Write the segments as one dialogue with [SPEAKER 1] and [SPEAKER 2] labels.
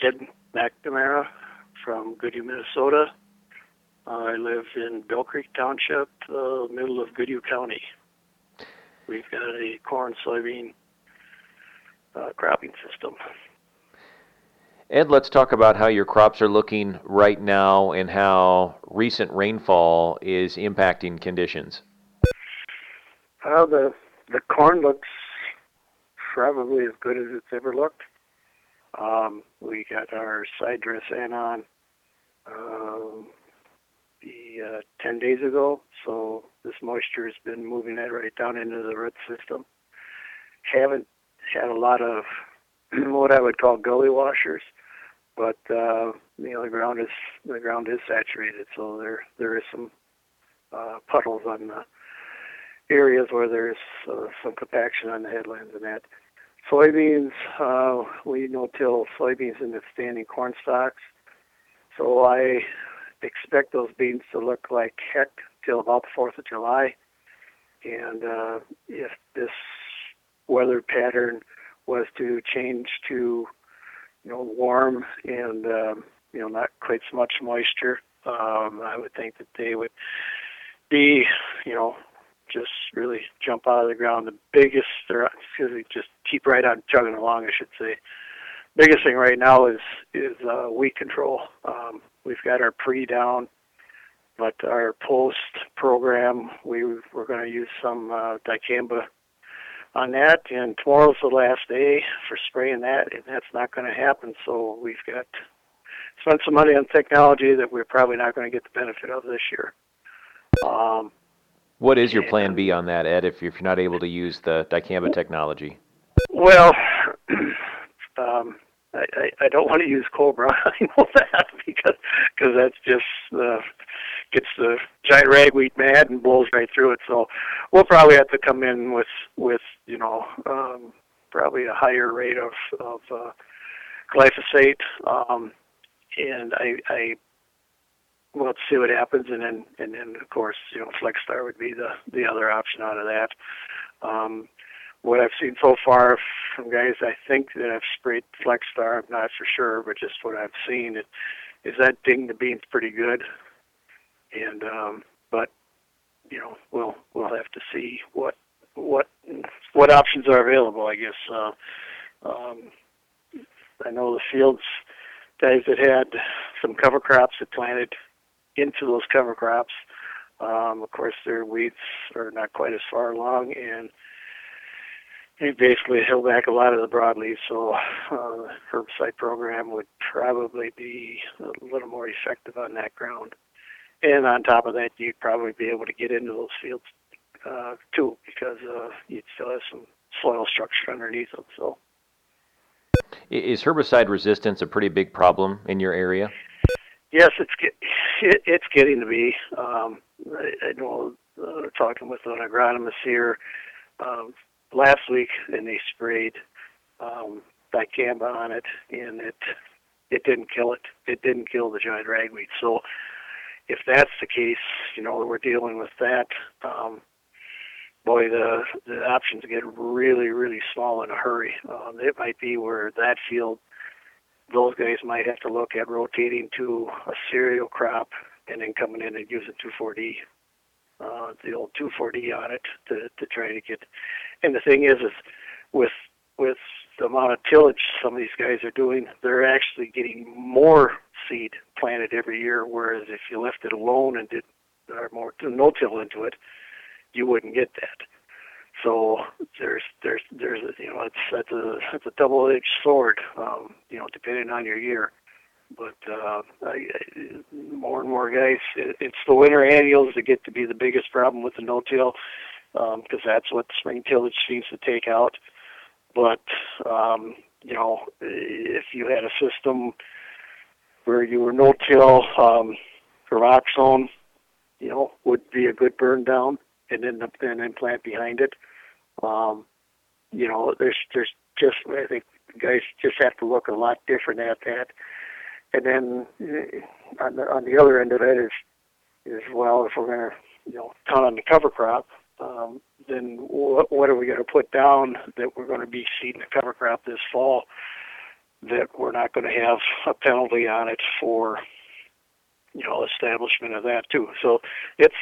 [SPEAKER 1] Ed McNamara from Goodhue, Minnesota. I live in Bell Creek Township, middle of Goodhue County. We've got a corn soybean cropping system.
[SPEAKER 2] Ed, let's talk about how your crops are looking right now and how recent rainfall is impacting conditions.
[SPEAKER 1] Well, the corn looks probably as good as it's ever looked. We got our side dress in on 10 days ago, so this moisture has been moving that right down into the root system. Haven't had a lot of what I would call gully washers, but the ground is saturated, so there is some puddles on the areas where there's some compaction on the headlands and that. Soybeans, we no-till soybeans in the standing corn stalks, so I expect those beans to look like heck till about the 4th of July. And if this weather pattern was to change to, warm and, not quite so much moisture, I would think that they would be, just really jump out of the ground. Just keep right on chugging along, I should say. Biggest thing right now is weed control. We've got our pre down, but our post program, we're going to use some dicamba on that, and tomorrow's the last day for spraying that, and that's not going to happen. So we've got spent some money on technology that we're probably not going to get the benefit of this year.
[SPEAKER 2] What is your plan B on that, Ed, if you're not able to use the dicamba technology?
[SPEAKER 1] Well, I don't want to use Cobra. I know that because that's just gets the giant ragweed mad and blows right through it. So we'll probably have to come in with probably a higher rate of glyphosate, and I we'll see what happens, and then of course FlexStar would be the other option out of that. What I've seen so far from guys, I think that have sprayed FlexStar, I'm not for sure, but just what I've seen is that ding the beans pretty good, and but we'll have to see what options are available, I guess. I know the fields guys that had some cover crops that planted into those cover crops. Of course, their weeds are not quite as far along, and he basically held back a lot of the broadleaves, so the herbicide program would probably be a little more effective on that ground. And on top of that, you'd probably be able to get into those fields too, because you'd still have some soil structure underneath them. So,
[SPEAKER 2] is herbicide resistance a pretty big problem in your area?
[SPEAKER 1] Yes, it's getting to be. I know talking with an agronomist here last week, and they sprayed dicamba on it, and it didn't kill it. It didn't kill the giant ragweed. So if that's the case, we're dealing with that. Boy, the options get really, really small in a hurry. It might be where that field, those guys might have to look at rotating to a cereal crop and then coming in and using 2,4-D, the old 2,4-D on it to try to get. And the thing is with the amount of tillage some of these guys are doing, they're actually getting more seed planted every year. Whereas if you left it alone and did more no-till into it, you wouldn't get that. So there's that's a double-edged sword, depending on your year. But more and more guys, it's the winter annuals that get to be the biggest problem with the no-till, because that's what spring tillage seems to take out. But if you had a system where you were no-till, Pyroxone, would be a good burn down, and then plant behind it. There's just, I think guys just have to look a lot different at that. And then on the other end of it is well, if we're going to count on the cover crop, then what are we going to put down that we're going to be seeding the cover crop this fall that we're not going to have a penalty on it for, establishment of that too. So it's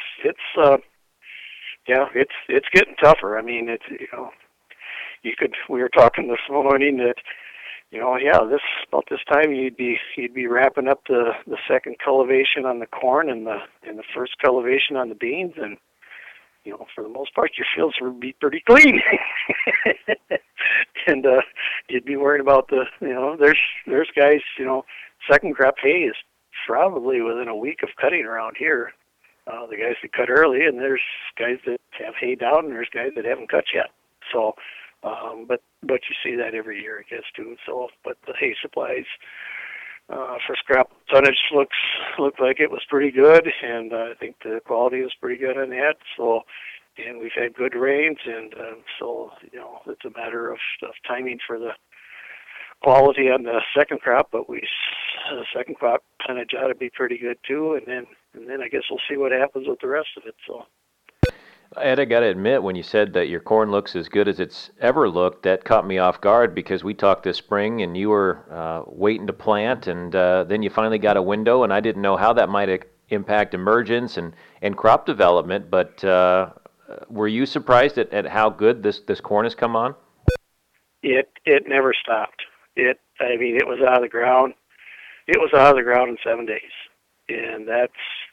[SPEAKER 1] getting tougher. I mean, we were talking this morning that, about this time you'd be wrapping up the second cultivation on the corn and the first cultivation on the beans, and for the most part your fields would be pretty clean. And you'd be worried about there's guys, second crop hay is probably within a week of cutting around here. The guys that cut early, and there's guys that have hay down, and there's guys that haven't cut yet. So, but you see that every year, I guess, too. So, but the hay supplies for scrap tonnage looked like it was pretty good, and I think the quality was pretty good on that. So, and we've had good rains, and so it's a matter of timing for the quality on the second crop. But the second crop tonnage ought to be pretty good too, and then I guess we'll see what happens with the rest of it. So.
[SPEAKER 2] Ed, I got to admit, when you said that your corn looks as good as it's ever looked, that caught me off guard, because we talked this spring and you were waiting to plant, and then you finally got a window, and I didn't know how that might impact emergence and crop development, but were you surprised at how good this corn has come on?
[SPEAKER 1] It never stopped. It was out of the ground. It was out of the ground in 7 days, and that's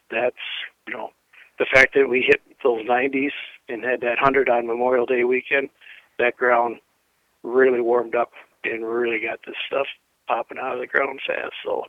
[SPEAKER 1] the fact that we hit those 90s and had that 100 on Memorial Day weekend. That ground really warmed up and really got this stuff popping out of the ground fast. So,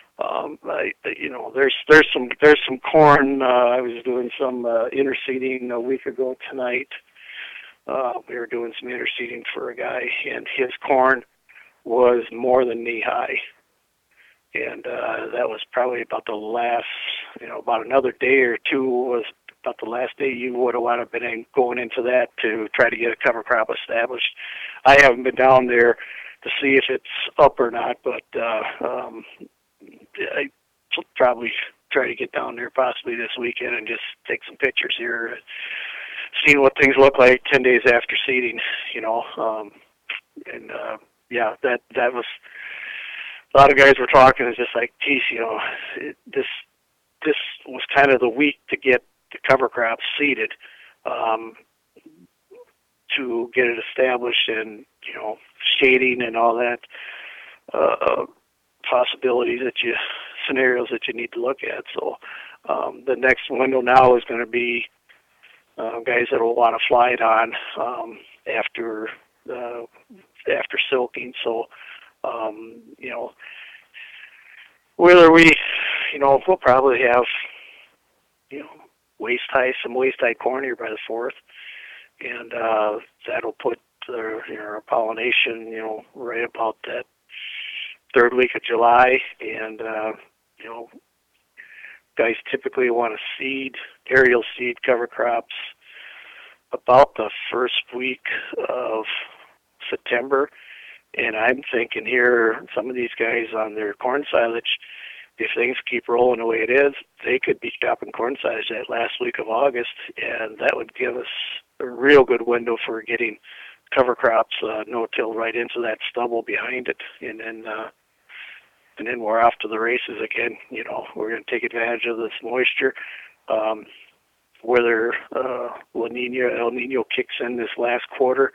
[SPEAKER 1] there's some corn. I was doing some interseeding a week ago tonight. We were doing some interseeding for a guy, and his corn was more than knee high. And that was probably about the last, about another day or two was about the last day you would have wanted to been going into that to try to get a cover crop established. I haven't been down there to see if it's up or not, but I probably try to get down there possibly this weekend and just take some pictures here, seeing what things look like 10 days after seeding, that was. A lot of guys were talking. It's just like, geez, this was kind of the week to get the cover crops seeded, to get it established, and shading and all that scenarios that you need to look at. So the next window now is going to be guys that will want to fly it on after silking. So. Whether we'll probably have, some waist high corn here by the 4th, and that'll put our pollination, right about that 3rd week of July, and guys typically want to aerial seed cover crops about the first week of September. And I'm thinking here, some of these guys on their corn silage, if things keep rolling the way it is, they could be chopping corn silage that last week of August, and that would give us a real good window for getting cover crops no-till right into that stubble behind it, and then we're off to the races again. We're going to take advantage of this moisture. Whether El Nino kicks in this last quarter.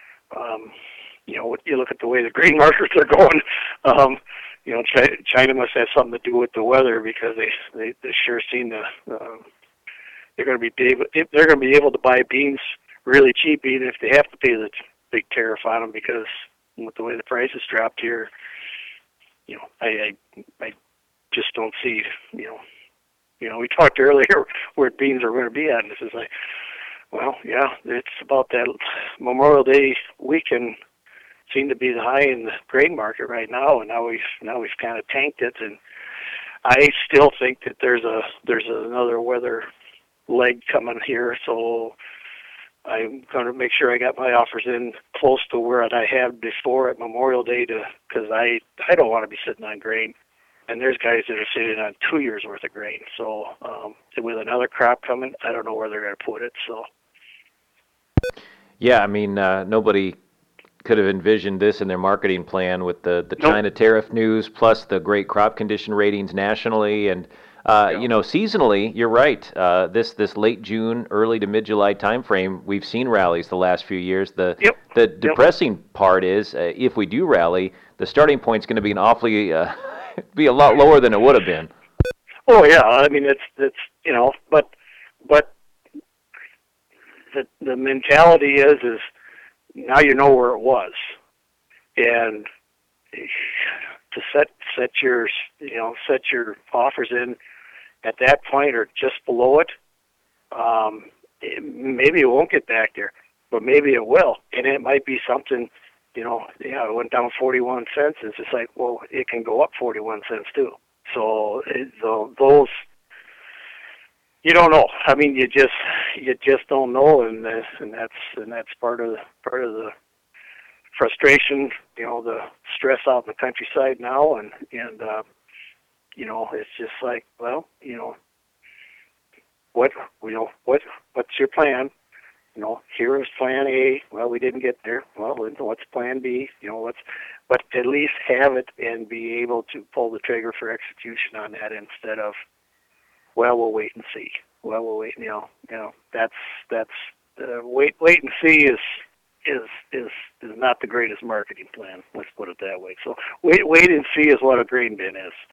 [SPEAKER 1] You look at the way the grain markets are going. China must have something to do with the weather, because they sure seem to. They're going to be able to buy beans really cheap, even if they have to pay the big tariff on them, because with the way the prices dropped here, I just don't see. We talked earlier where beans are going to be at, and this is like, well, yeah, it's about that Memorial Day weekend. Seem to be the high in the grain market right now, and now we've kind of tanked it, and I still think that there's another weather leg coming here, so I'm going to make sure I got my offers in close to where I had before at Memorial Day, because I don't want to be sitting on grain, and there's guys that are sitting on 2 years worth of grain. So with another crop coming, I don't know where they're going to put it. So
[SPEAKER 2] yeah, I mean nobody could have envisioned this in their marketing plan with the
[SPEAKER 1] Nope.
[SPEAKER 2] China tariff news plus the great crop condition ratings nationally. And
[SPEAKER 1] Yeah.
[SPEAKER 2] seasonally, you're right. This late June, early to mid July timeframe, we've seen rallies the last few years. The
[SPEAKER 1] Yep.
[SPEAKER 2] the
[SPEAKER 1] Yep.
[SPEAKER 2] depressing part is if we do rally, the starting point's going to be an awfully be a lot lower than it would have been.
[SPEAKER 1] Oh yeah. I mean, it's but the mentality is now you know where it was, and to set your set your offers in at that point or just below it. Maybe it won't get back there, but maybe it will, and it might be something. It went down 41 cents. It's just like, well, it can go up 41 cents too. So those, you don't know. I mean, you just don't know, and that's part of the frustration. The stress out in the countryside now, and it's just like, well, what's your plan? Here is plan A. Well, we didn't get there. Well, what's plan B? But at least have it and be able to pull the trigger for execution on that instead of, well, we'll wait and see. Well, we'll wait. That's wait and see is not the greatest marketing plan. Let's put it that way. So wait and see is what a grain bin is.